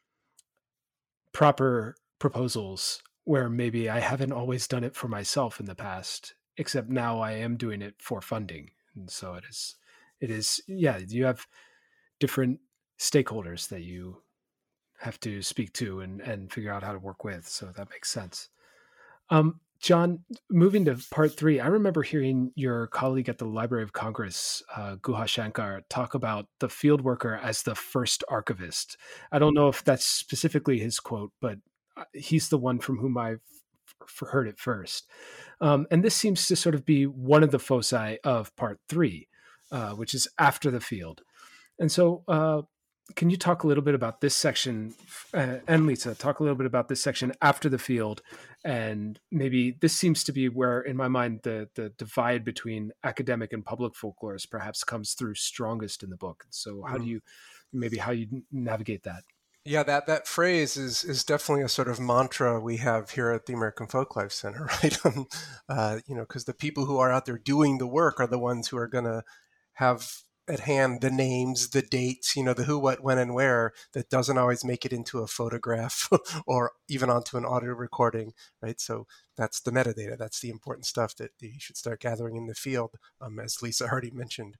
proper proposals where maybe I haven't always done it for myself in the past, except now I am doing it for funding. And so it is, you have different stakeholders that you have to speak to and figure out how to work with. So that makes sense. John, moving to part 3, I remember hearing your colleague at the Library of Congress, Guha Shankar, talk about the field worker as the first archivist. I don't know if that's specifically his quote, but he's the one from whom I've heard it first. And this seems to sort of be one of the foci of part 3, which is after the field. And so can you talk a little bit about this section, and Lisa, talk a little bit about this section after the field, and maybe this seems to be where, in my mind, the divide between academic and public folklorists perhaps comes through strongest in the book. So how do you navigate that? Yeah, that phrase is definitely a sort of mantra we have here at the American Folklife Center, right? Because the people who are out there doing the work are the ones who are going to have at hand the names, the dates, the who, what, when, and where that doesn't always make it into a photograph or even onto an audio recording, right? So that's the metadata. That's the important stuff that you should start gathering in the field, as Lisa already mentioned.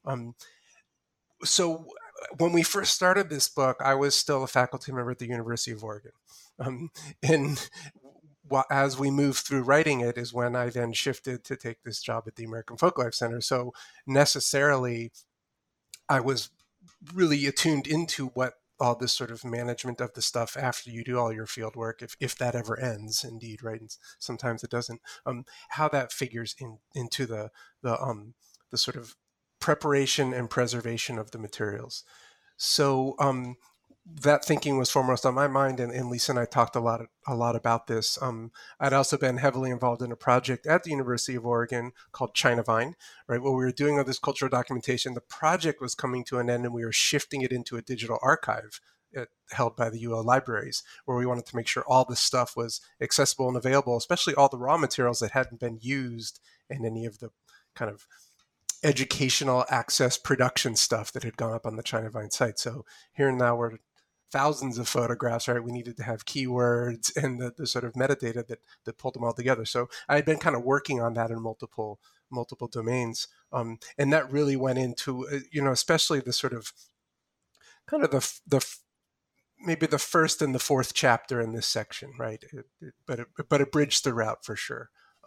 So when we first started this book, I was still a faculty member at the University of Oregon. And as we moved through writing it is when I then shifted to take this job at the American Folklife Center. So necessarily, I was really attuned into what all this sort of management of the stuff after you do all your field work, if that ever ends, indeed, right? And sometimes it doesn't. How that figures into the sort of preparation and preservation of the materials. So that thinking was foremost on my mind, and Lisa and I talked a lot about this. I'd also been heavily involved in a project at the University of Oregon called China Vine, right? Where we were doing all this cultural documentation. The project was coming to an end, and we were shifting it into a digital archive held by the UO libraries, where we wanted to make sure all this stuff was accessible and available, especially all the raw materials that hadn't been used in any of the kind of educational access production stuff that had gone up on the China Vine site. So here and now we're thousands of photographs, right? We needed to have keywords and the sort of metadata that pulled them all together. So I had been kind of working on that in multiple domains. And that really went into, especially the sort of kind of maybe the first and the fourth chapter in this section, right? But it bridged the route for sure.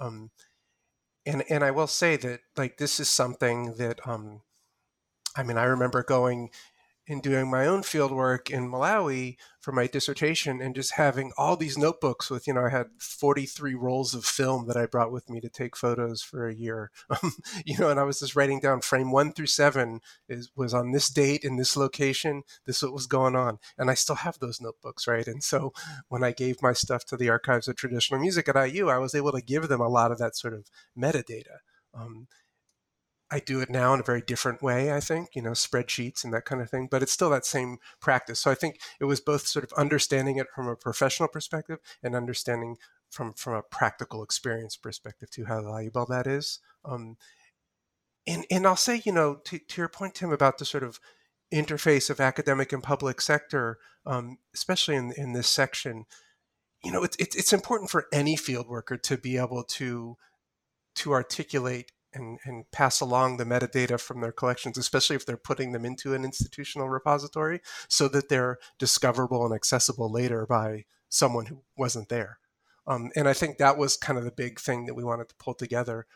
And I will say that, like, this is something that, I remember going and doing my own field work in Malawi for my dissertation and just having all these notebooks with, I had 43 rolls of film that I brought with me to take photos for a year, and I was just writing down frame 1 through 7 was on this date in this location, this is what was going on. And I still have those notebooks, right? And so when I gave my stuff to the Archives of Traditional Music at IU, I was able to give them a lot of that sort of metadata. I do it now in a very different way, I think, spreadsheets and that kind of thing, but it's still that same practice. So I think it was both sort of understanding it from a professional perspective and understanding from a practical experience perspective too, how valuable that is. And I'll say, to your point, Tim, about the sort of interface of academic and public sector, especially in this section, it's important for any field worker to be able to articulate and pass along the metadata from their collections, especially if they're putting them into an institutional repository, so that they're discoverable and accessible later by someone who wasn't there. And I think that was kind of the big thing that we wanted to pull together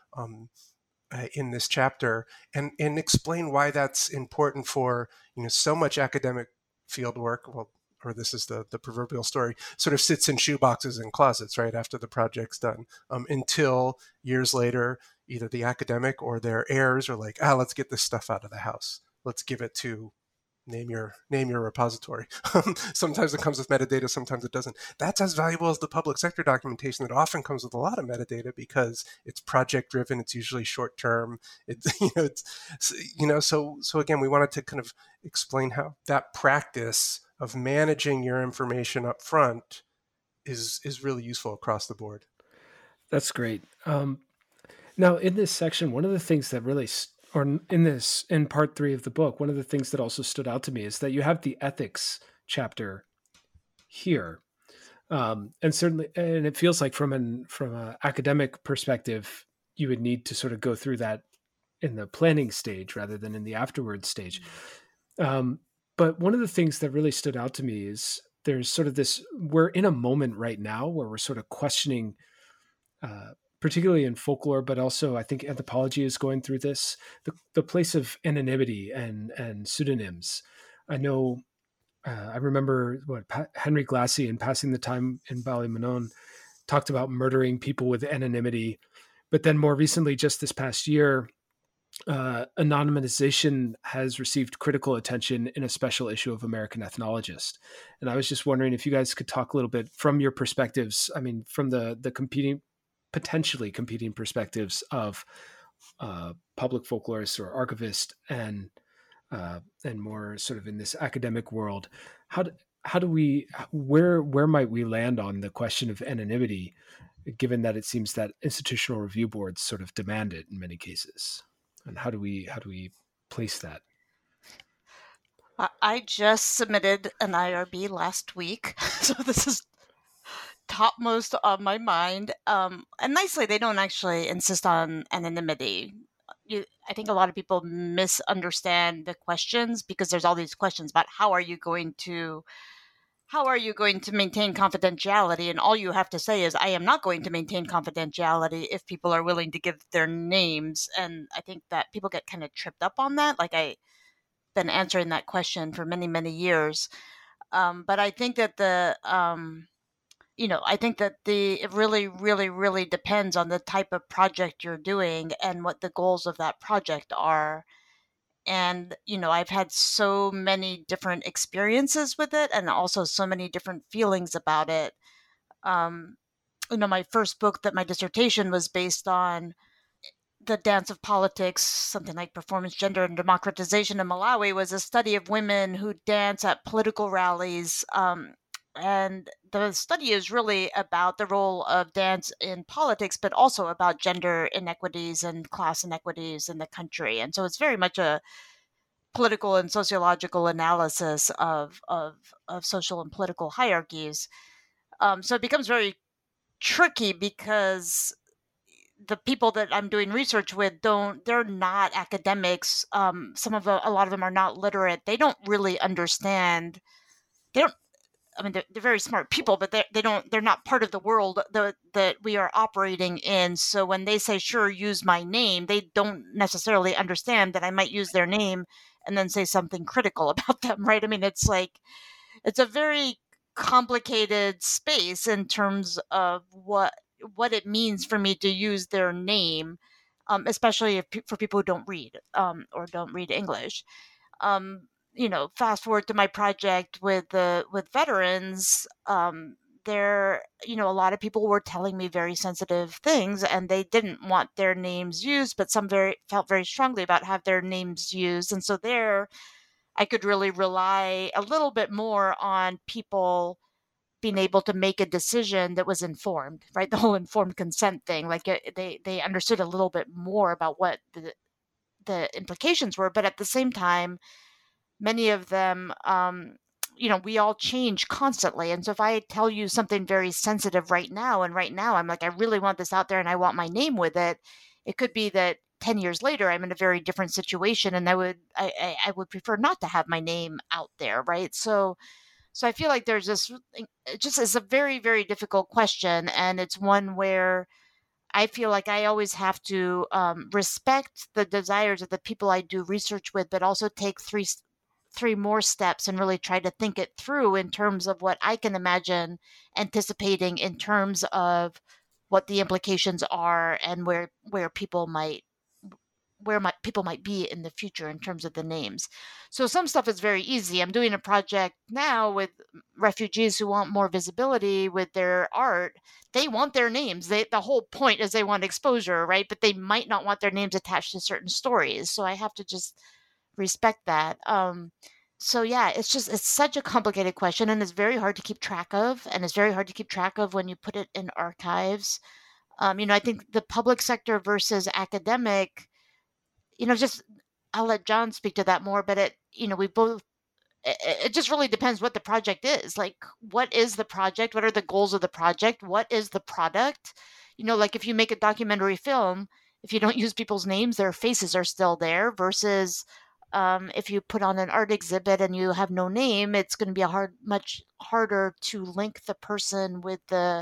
in this chapter and explain why that's important for, so much academic field work. Well, or this is the proverbial story, sort of sits in shoeboxes and closets, right, after the project's done, until years later, either the academic or their heirs are like, let's get this stuff out of the house. Let's give it to name your repository. Sometimes it comes with metadata, sometimes it doesn't. That's as valuable as the public sector documentation that often comes with a lot of metadata because it's project driven. It's usually short term. So again, we wanted to kind of explain how that practice of managing your information up front is really useful across the board. That's great. Now, in this section, one of the things that really, in part 3 of the book, one of the things that also stood out to me is that you have the ethics chapter here, and certainly, and it feels like from an academic perspective, you would need to sort of go through that in the planning stage rather than in the afterwards stage. But one of the things that really stood out to me is there's sort of this, we're in a moment right now where we're sort of questioning, particularly in folklore, but also I think anthropology is going through this, the place of anonymity and pseudonyms. I know, I remember Henry Glassy in Passing the Time in Ballymonone talked about murdering people with anonymity. But then more recently, just this past year, anonymization has received critical attention in a special issue of American Ethnologist. And I was just wondering if you guys could talk a little bit from your perspectives, from the potentially competing perspectives of public folklorists or archivists and more sort of in this academic world. How do we, where might we land on the question of anonymity, given that it seems that institutional review boards sort of demand it in many cases? And how do we place that? I just submitted an IRB last week, so this is topmost on my mind. And nicely, they don't actually insist on anonymity. I think a lot of people misunderstand the questions because there's all these questions about how are you going to maintain confidentiality? And all you have to say is, I am not going to maintain confidentiality if people are willing to give their names. And I think that people get kind of tripped up on that. Like, I've been answering that question for many, many years. But I think that it really, really, really depends on the type of project you're doing and what the goals of that project are. And, I've had so many different experiences with it and also so many different feelings about it. My first book that my dissertation was based on, The Dance of Politics, something like Performance, Gender, and Democratization in Malawi, was a study of women who dance at political rallies. And the study is really about the role of dance in politics, but also about gender inequities and class inequities in the country. And so it's very much a political and sociological analysis of social and political hierarchies. So it becomes very tricky because the people that I'm doing research with they're not academics. A lot of them are not literate. They don't really understand. They're very smart people, but they're not part of the world that we are operating in. So when they say, sure, use my name, they don't necessarily understand that I might use their name and then say something critical about them, right? It's a very complicated space in terms of what it means for me to use their name, especially for people who don't read or don't read English. Fast forward to my project with veterans. There, a lot of people were telling me very sensitive things, and they didn't want their names used, but some felt very strongly about have their names used, and so there, I could really rely a little bit more on people being able to make a decision that was informed, right? The whole informed consent thing, like they understood a little bit more about what the implications were, but at the same time, many of them, we all change constantly. And so if I tell you something very sensitive right now I'm like, I really want this out there and I want my name with it, it could be that 10 years later, I'm in a very different situation and I would prefer not to have my name out there, right? So I feel like there's this, it just is a very, very difficult question. And it's one where I feel like I always have to respect the desires of the people I do research with, but also take three more steps and really try to think it through in terms of what I can imagine anticipating in terms of what the implications are and where people might be in the future in terms of the names. So some stuff is very easy. I'm doing a project now with refugees who want more visibility with their art. They want their names. The whole point is they want exposure, right? But they might not want their names attached to certain stories. So I have to just respect that. So yeah, it's such a complicated question, and it's very hard to keep track of, and it's very hard to keep track of when you put it in archives. I think the public sector versus academic, I'll let John speak to that more, but it just really depends what the project is. Like, what is the project? What are the goals of the project? What is the product? Like if you make a documentary film, if you don't use people's names, their faces are still there versus if you put on an art exhibit and you have no name, it's going to be much harder to link the person with the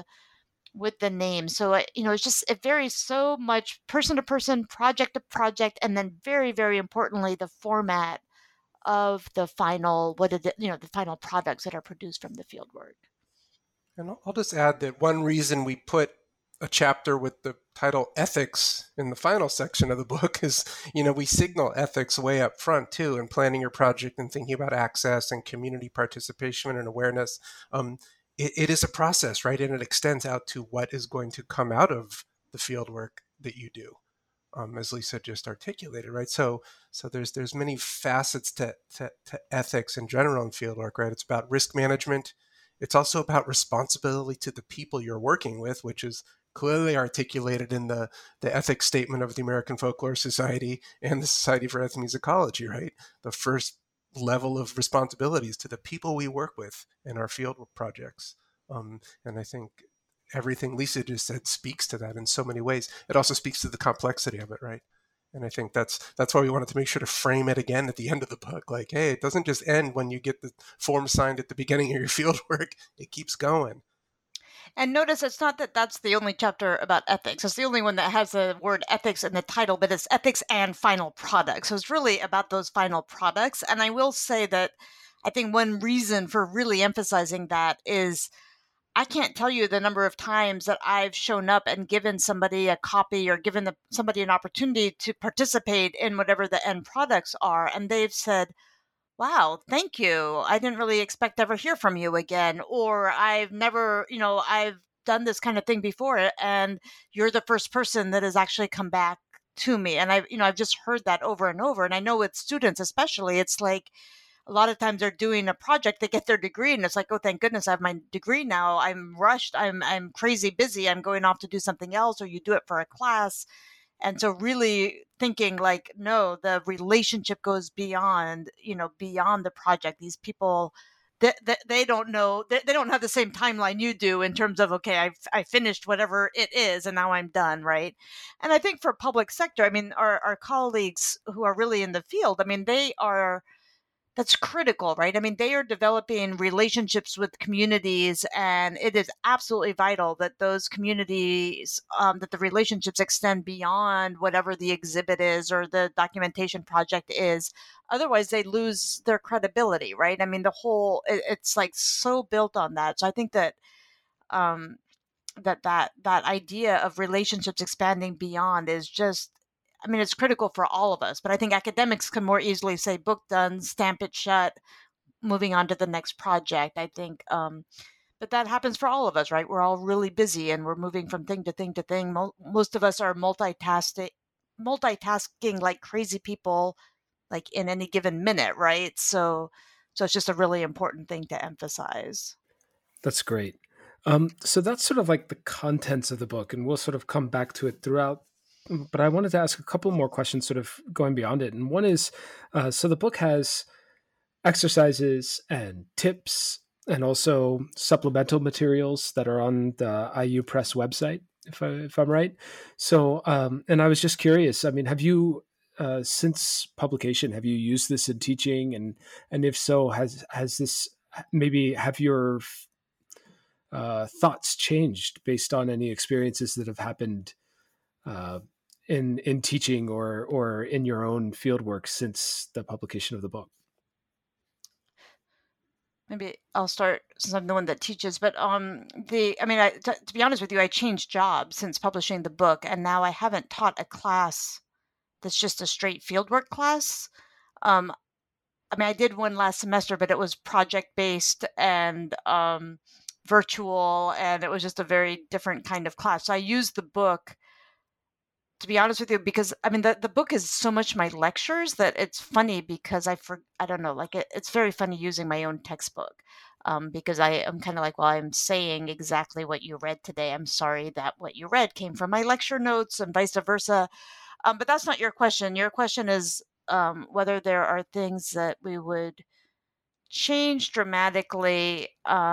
name. So, it varies so much person to person, project to project, and then very, very importantly, the format of the final, the final products that are produced from the fieldwork. And I'll just add that one reason we put a chapter with the title Ethics in the final section of the book is, we signal ethics way up front too in planning your project and thinking about access and community participation and awareness. It is a process, right? And it extends out to what is going to come out of the fieldwork that you do, as Lisa just articulated, right? So there's many facets to ethics in general in fieldwork, right? It's about risk management. It's also about responsibility to the people you're working with, which is clearly articulated in the ethics statement of the American Folklore Society and the Society for Ethnomusicology, right? The first level of responsibilities to the people we work with in our field projects. And I think everything Lisa just said speaks to that in so many ways. It also speaks to the complexity of it, right? And I think that's why we wanted to make sure to frame it again at the end of the book. Like, hey, it doesn't just end when you get the form signed at the beginning of your field work. It keeps going. And notice it's not that that's the only chapter about ethics. It's the only one that has the word ethics in the title, but it's ethics and final products. So it's really about those final products. And I will say that I think one reason for really emphasizing that is I can't tell you the number of times that I've shown up and given somebody a copy or given somebody an opportunity to participate in whatever the end products are. And they've said, wow, thank you. I didn't really expect to ever hear from you again. Or I've never, I've done this kind of thing before and you're the first person that has actually come back to me. And I've just heard that over and over. And I know with students, especially, it's like a lot of times they're doing a project, they get their degree and it's like, oh, thank goodness I have my degree now. I'm rushed. I'm crazy busy. I'm going off to do something else, or you do it for a class. And so really thinking like, no, the relationship goes beyond, beyond the project. These people, they don't know, they don't have the same timeline you do in terms of, okay, I finished whatever it is and now I'm done, right? And I think for public sector, I mean, our colleagues who are really in the field, I mean, that's critical, right? I mean, they are developing relationships with communities, and it is absolutely vital that those communities, that the relationships extend beyond whatever the exhibit is or the documentation project is. Otherwise, they lose their credibility, right? I mean, it's like so built on that. So I think that um, that idea of relationships expanding beyond is just, I mean, it's critical for all of us, but I think academics can more easily say book done, stamp it shut, moving on to the next project. I think, but that happens for all of us, right? We're all really busy and we're moving from thing to thing to thing. Most of us are multitasking like crazy people, like in any given minute, right? So it's just a really important thing to emphasize. That's great. So that's sort of like the contents of the book, and we'll sort of come back to it throughout. But I wanted to ask a couple more questions, sort of going beyond it. And one is, so the book has exercises and tips, and also supplemental materials that are on the IU Press website, if I'm right. So, and I was just curious. I mean, have you since publication, have you used this in teaching, and if so, has this maybe have your thoughts changed based on any experiences that have happened in teaching or in your own fieldwork since the publication of the book? Maybe I'll start since I'm the one that teaches. But to be honest with you, I changed jobs since publishing the book, and now I haven't taught a class that's just a straight fieldwork class. I did one last semester, but it was project based and virtual, and it was just a very different kind of class. So I used the book, to be honest with you, because the book is so much my lectures that it's funny because I don't know, like it's very funny using my own textbook, because I am kind of like, well, I'm saying exactly what you read today. I'm sorry that what you read came from my lecture notes and vice versa. But that's not your question. Your question is whether there are things that we would change dramatically.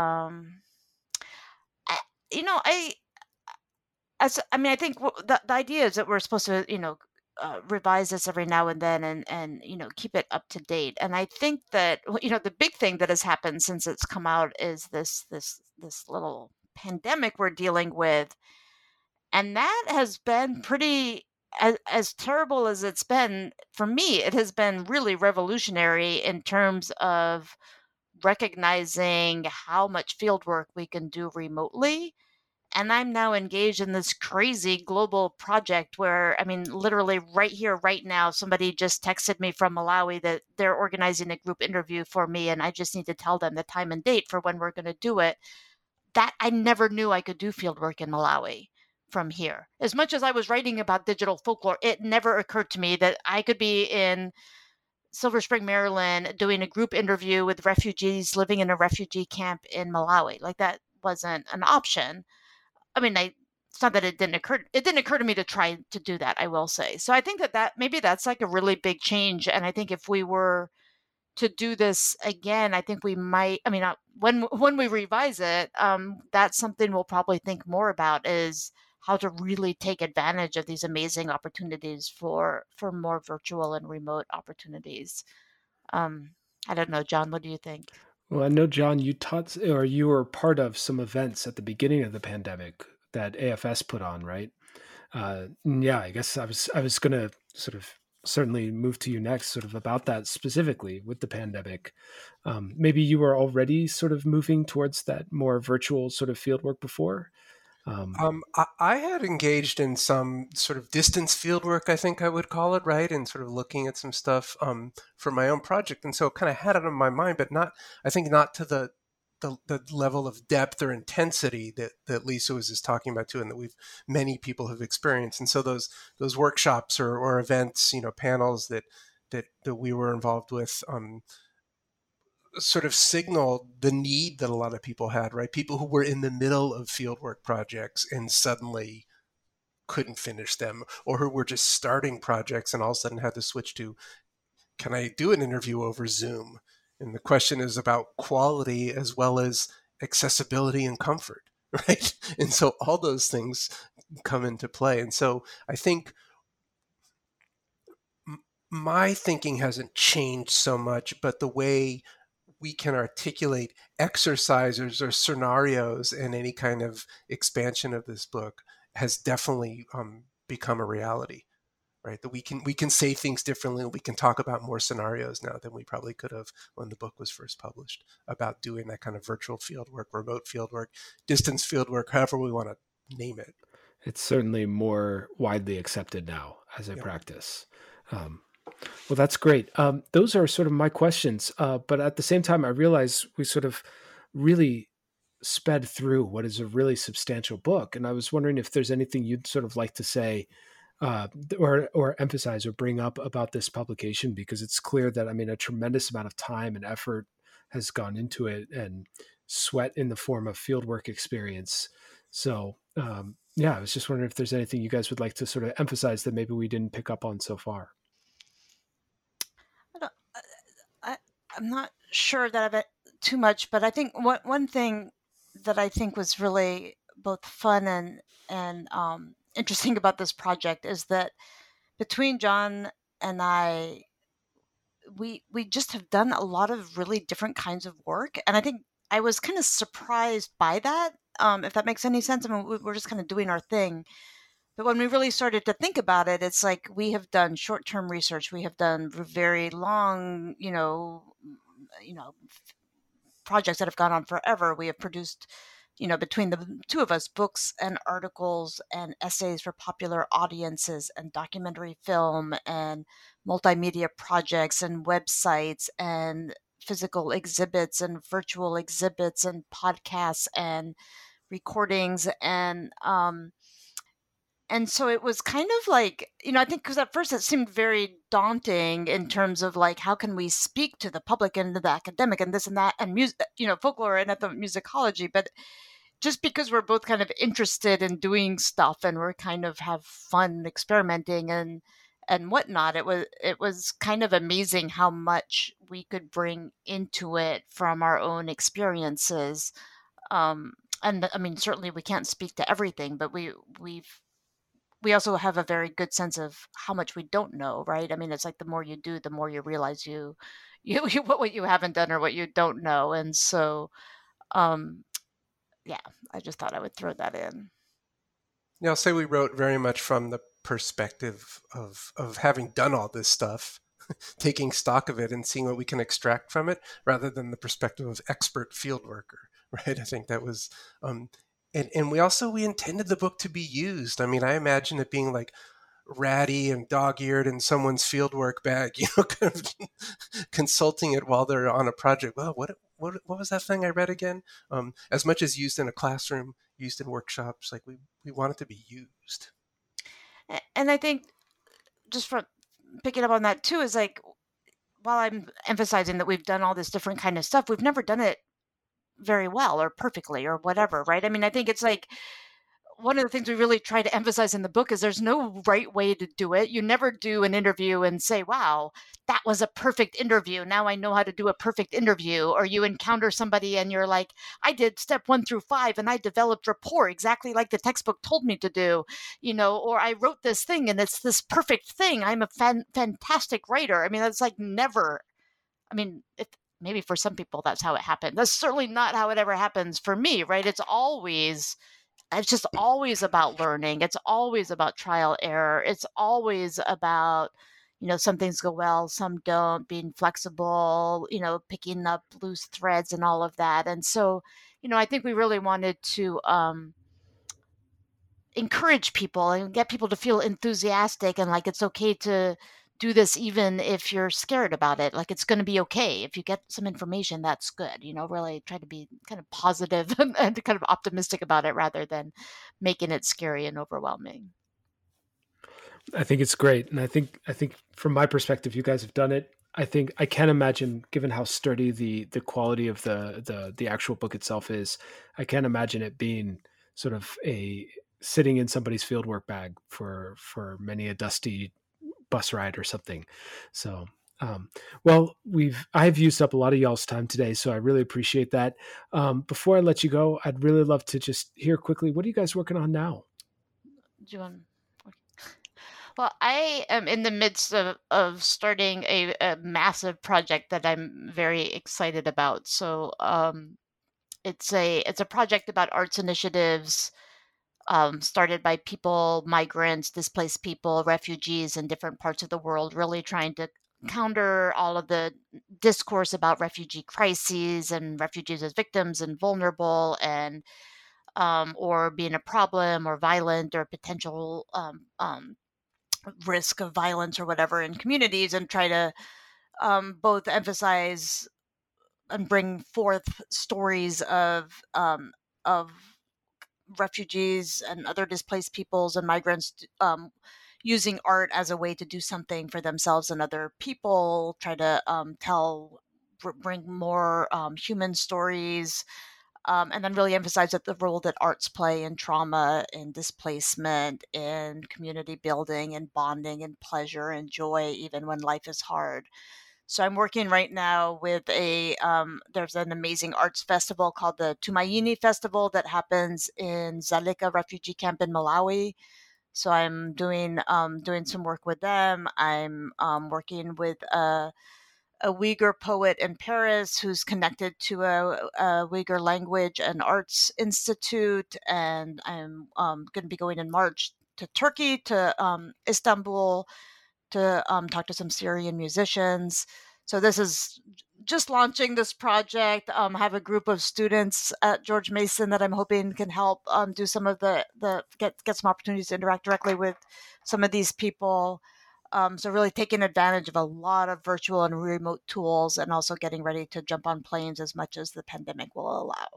I think the idea is that we're supposed to, revise this every now and then and keep it up to date. And I think that, the big thing that has happened since it's come out is this little pandemic we're dealing with. And that has been pretty, as terrible as it's been, for me, it has been really revolutionary in terms of recognizing how much field work we can do remotely. And I'm now engaged in this crazy global project where, literally right here, right now, somebody just texted me from Malawi that they're organizing a group interview for me, and I just need to tell them the time and date for when we're going to do it. That I never knew I could do field work in Malawi from here. As much as I was writing about digital folklore, it never occurred to me that I could be in Silver Spring, Maryland, doing a group interview with refugees living in a refugee camp in Malawi. Like, that wasn't an option. It's not that it didn't occur. It didn't occur to me to try to do that, I will say. So I think that maybe that's like a really big change. And I think if we were to do this again, I think we might, when we revise it, that's something we'll probably think more about, is how to really take advantage of these amazing opportunities for more virtual and remote opportunities. I don't know, John, what do you think? Well, I know, John, you taught, or you were part of some events at the beginning of the pandemic that AFS put on, right? Yeah, I guess I was going to sort of certainly move to you next, sort of about that specifically with the pandemic. Maybe you were already sort of moving towards that more virtual sort of fieldwork before. I had engaged in some sort of distance fieldwork, I think I would call it, right? And sort of looking at some stuff for my own project. And so kind of had it on my mind, but not to the level of depth or intensity that Lisa was just talking about too, and that many people have experienced. And so those workshops or events, panels that we were involved with, sort of signaled the need that a lot of people had, right? People who were in the middle of fieldwork projects and suddenly couldn't finish them, or who were just starting projects and all of a sudden had to switch to, can I do an interview over Zoom? And the question is about quality as well as accessibility and comfort, right? And so all those things come into play. And so I think my thinking hasn't changed so much, but the way we can articulate exercises or scenarios in any kind of expansion of this book has definitely become a reality, right? That we can say things differently. We can talk about more scenarios now than we probably could have when the book was first published, about doing that kind of virtual fieldwork, remote fieldwork, distance fieldwork, however we want to name it. It's certainly more widely accepted now as a practice. Well, that's great. Those are sort of my questions. But at the same time, I realize we sort of really sped through what is a really substantial book. And I was wondering if there's anything you'd sort of like to say or emphasize or bring up about this publication, because it's clear that, I mean, a tremendous amount of time and effort has gone into it, and sweat in the form of fieldwork experience. So, I was just wondering if there's anything you guys would like to sort of emphasize that maybe we didn't pick up on so far. I'm not sure that I've too much, but I think one thing that I think was really both fun and interesting about this project is that between John and I, we just have done a lot of really different kinds of work, and I think I was kind of surprised by that. If that makes any sense. I mean, we're just kind of doing our thing. But when we really started to think about it, it's like we have done short-term research. We have done very long, projects that have gone on forever. We have produced, between the two of us, books and articles and essays for popular audiences and documentary film and multimedia projects and websites and physical exhibits and virtual exhibits and podcasts and recordings and so it was kind of like, I think because at first it seemed very daunting in terms of like, how can we speak to the public and to the academic and this and that and music, folklore and ethnomusicology. But just because we're both kind of interested in doing stuff and we're kind of have fun experimenting and whatnot, it was kind of amazing how much we could bring into it from our own experiences. And I mean, certainly we can't speak to everything, but we also have a very good sense of how much we don't know, right? I mean, it's like the more you do, the more you realize you what you haven't done or what you don't know. And so, I just thought I would throw that in. Yeah, I'll say we wrote very much from the perspective of having done all this stuff, taking stock of it and seeing what we can extract from it, rather than the perspective of expert field worker, right? I think that was... And we intended the book to be used. I mean, I imagine it being like ratty and dog-eared in someone's fieldwork bag, kind of consulting it while they're on a project. Well, what was that thing I read again? As much as used in a classroom, used in workshops, like we want it to be used. And I think just from picking up on that too, is like, while I'm emphasizing that we've done all this different kind of stuff, we've never done it very well or perfectly or whatever, right? I mean, I think it's like one of the things we really try to emphasize in the book is there's no right way to do it. You never do an interview and say, wow, that was a perfect interview. Now I know how to do a perfect interview. Or you encounter somebody and you're like, I did step 1 through 5 and I developed rapport exactly like the textbook told me to do, or I wrote this thing and it's this perfect thing. I'm a fantastic writer. I mean, that's like never, I mean, maybe for some people that's how it happened. That's certainly not how it ever happens for me, right? It's just always about learning. It's always about trial error. It's always about, some things go well, some don't, being flexible, picking up loose threads and all of that. And so, I think we really wanted to encourage people and get people to feel enthusiastic and like it's okay to do this even if you're scared about it. Like it's going to be okay. If you get some information, that's good. Really try to be kind of positive and kind of optimistic about it rather than making it scary and overwhelming. I think it's great. And I think from my perspective, you guys have done it. I think I can't imagine, given how sturdy the quality of the actual book itself is, I can't imagine it being sort of a sitting in somebody's fieldwork bag for many a dusty bus ride or something. So, well, I've used up a lot of y'all's time today, so I really appreciate that. Before I let you go, I'd really love to just hear quickly, what are you guys working on now? Do you want? Well, I am in the midst of starting a massive project that I'm very excited about. So it's a project about arts initiatives started by people, migrants, displaced people, refugees in different parts of the world, really trying to counter all of the discourse about refugee crises and refugees as victims and vulnerable and or being a problem or violent or potential risk of violence or whatever in communities, and try to both emphasize and bring forth stories of refugees and other displaced peoples and migrants using art as a way to do something for themselves and other people, try to bring more human stories, and then really emphasize that the role that arts play in trauma, in displacement, in community building, and bonding, and pleasure, and joy, even when life is hard. So I'm working right now with there's an amazing arts festival called the Tumaini Festival that happens in Dzaleka refugee camp in Malawi. So I'm doing some work with them. I'm working with a Uyghur poet in Paris who's connected to a Uyghur language and arts institute. And I'm going to be going in March to Turkey, to Istanbul, to talk to some Syrian musicians. So this is just launching this project. I have a group of students at George Mason that I'm hoping can help do some of get some opportunities to interact directly with some of these people. So really taking advantage of a lot of virtual and remote tools, and also getting ready to jump on planes as much as the pandemic will allow.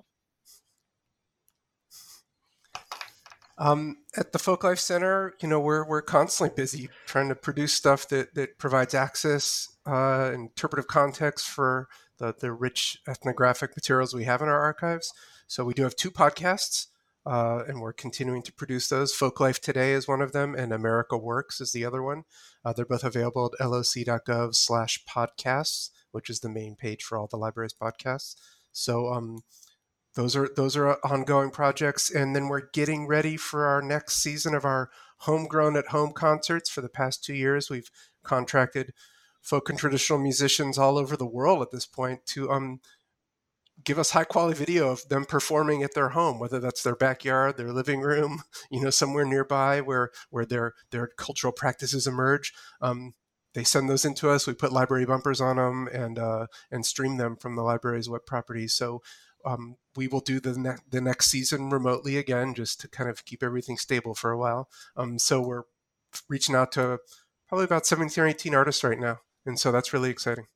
At the Folklife Center, we're constantly busy trying to produce stuff that provides access, interpretive context for the rich ethnographic materials we have in our archives. So we do have 2 podcasts, and we're continuing to produce those. Folklife Today is one of them, and America Works is the other one. They're both available at loc.gov/podcasts, which is the main page for all the library's podcasts. So those are ongoing projects. And then we're getting ready for our next season of our Homegrown at Home concerts. For the past 2 years, we've contracted folk and traditional musicians all over the world at this point to give us high quality video of them performing at their home, whether that's their backyard, their living room, somewhere nearby where their cultural practices emerge. They send those into us. We put library bumpers on them and stream them from the library's web properties. So we will do the next season remotely again, just to kind of keep everything stable for a while. So we're reaching out to probably about 17 or 18 artists right now. And so that's really exciting.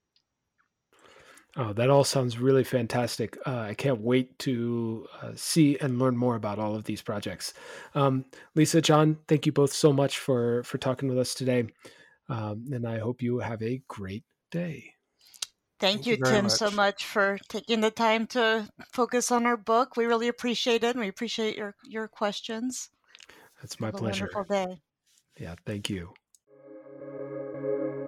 Oh, that all sounds really fantastic. I can't wait to see and learn more about all of these projects. Lisa, John, thank you both so much for talking with us today. And I hope you have a great day. Thank you, Tim, so much for taking the time to focus on our book. We really appreciate it, and we appreciate your questions. That's my pleasure. Have a wonderful day. Yeah, thank you.